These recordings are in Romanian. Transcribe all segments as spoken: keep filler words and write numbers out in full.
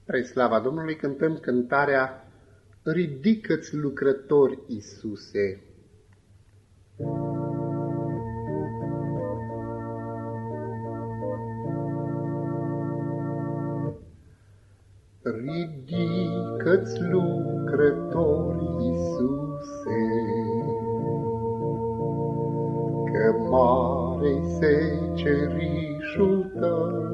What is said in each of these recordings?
Spre slava Domnului cântăm cântarea Ridică-ți lucrători, Iisuse. Ridică-ți lucrători, Iisuse, că mare-i secerișul tău.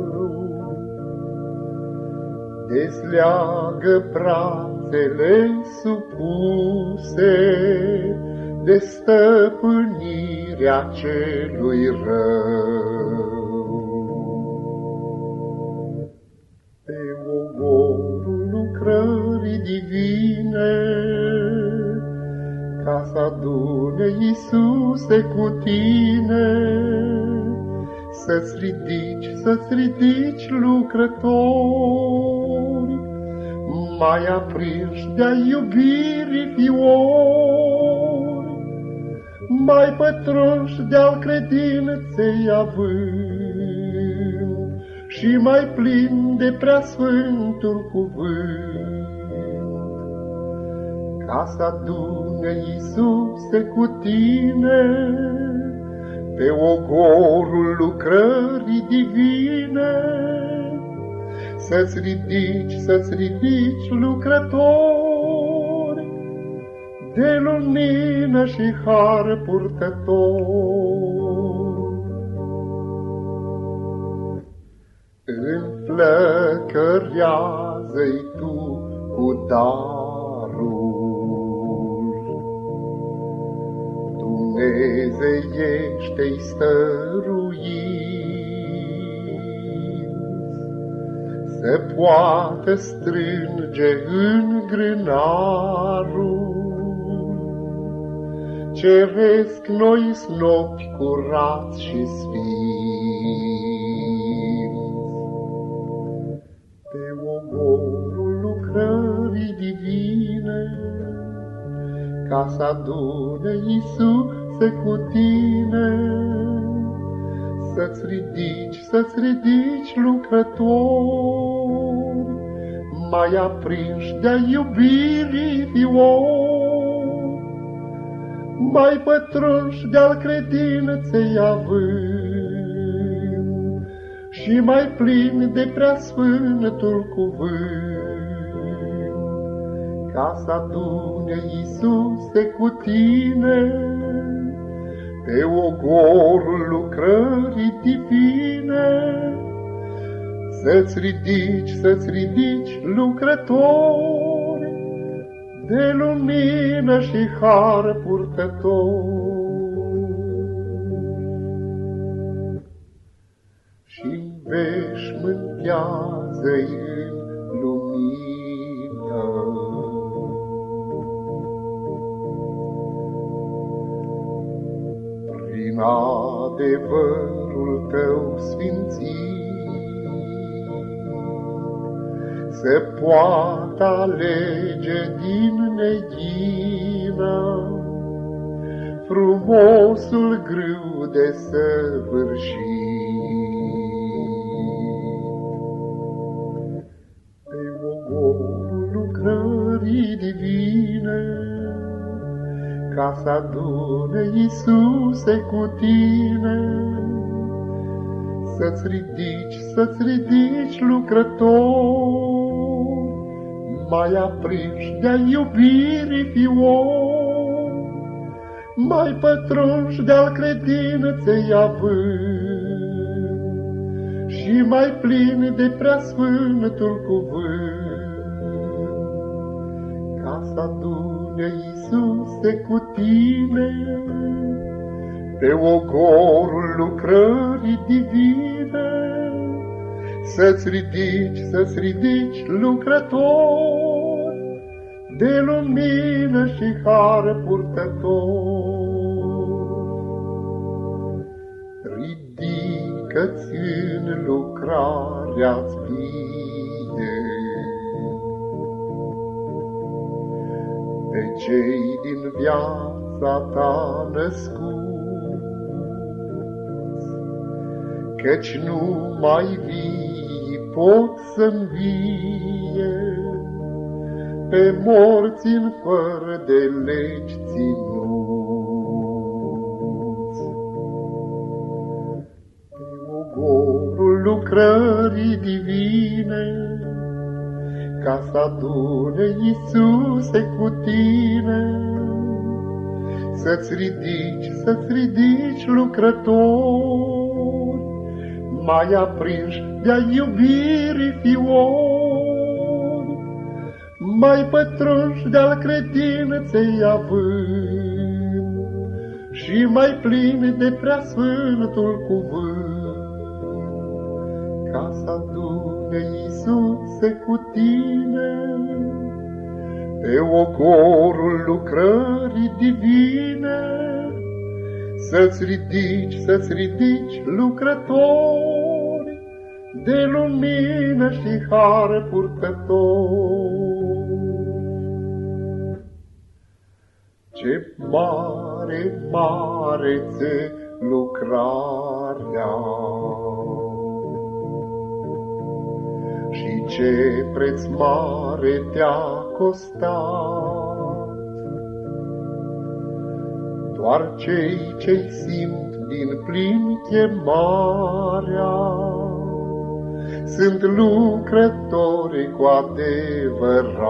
Dezleagă brațele supuse de stăpânirea celui rău. Pe ogorul lucrării divine, ca să adune, Iisuse, cu tine, să-ți ridici, să-ți ridici lucrători, mai aprinși de-a iubirii fiori, mai pătrunși de-al credinței avânt, și mai plini de preasfântul cuvânt, ca să adune, Iisuse, cu tine, pe ogorul lucrării divine, să-ți ridici, să-ți ridici lucrători, de lumină și har purtători. Înflăcărează-i tu cu darul dumnezeiește-i stăruinți, să poată strânge în grânarul ceresc noi snopi curați și sfinți. Pe ogorul lucrării divine, ca să adune, Iisuse, cu tine, să-ți ridici, să-ți ridici lucrători, mai aprinși de-a iubirii fiori, mai pătrunși de-al credinței avânt, și mai plini de preasfântul cuvânt, ca să adune, Iisuse, cu tine, pe ogorul lucrării divine, să-ți ridici, să-ți ridici lucrători, de lumină și har purtători. Și-n veșmântează-i în lumină, prin adevărul tău sfințit, să poată alege din neghină frumosul grâu de săvârșit. Pe ogorul lucrării divine, ca să adune, Iisuse, cu tine, să-ți ridici, să-ți ridici lucrători, mai aprinși de-a iubirii fiori, mai pătrunși de-al credinței avânt, și mai plini de preasfântul cuvânt, ca să adune, Iisuse, cu tine, pe ogorul lucrării divine, să-ți ridici, să-ți ridici lucrători, de lumină și har purtători. Ridică-ți în lucrarea-ți vie pe cei din viața ta născuți, căci nu mai vii pot să-mi vie pe morți în fără de legi ținuți. Pe ogorul lucrării divine, ca să adune, Iisuse, cu tine, să-ți ridici, să-ți ridici lucrători, mai aprinși de-a iubirii fiori, mai pătrunși de-al credinței având, și mai plini de preasfântul cuvânt, ca să adune, Iisuse, cu tine, pe ogorul lucrării divine, să-ți ridici, să-ți ridici lucrători, de lumină și har purtători. Ce mare, mare ți-e lucrarea, și ce preț mare te-a costat. Doar cei ce-i simt din plin chemarea sunt lucrători cu adevărat.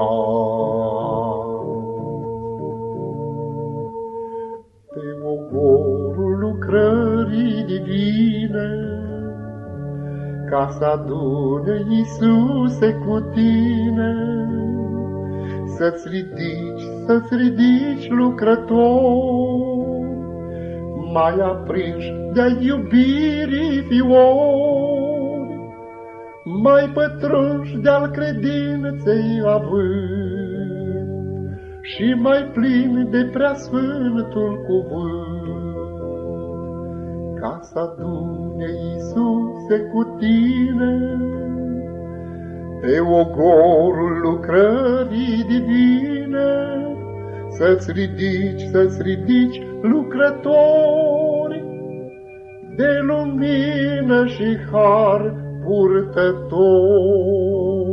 Pe ogorul lucrării divine, ca să adune, Iisuse, cu tine, să-ți ridici, să-ți ridici lucrători, mai aprinși de-a iubirii fiori, mai pătrunși de-al credinței având, și mai plini de preasfântul cuvânt, ca să adune, Iisuse, cu tine, pe ogorul lucrării divine, să-ți ridici, să-ți ridici lucrători, de lumină și har purtători.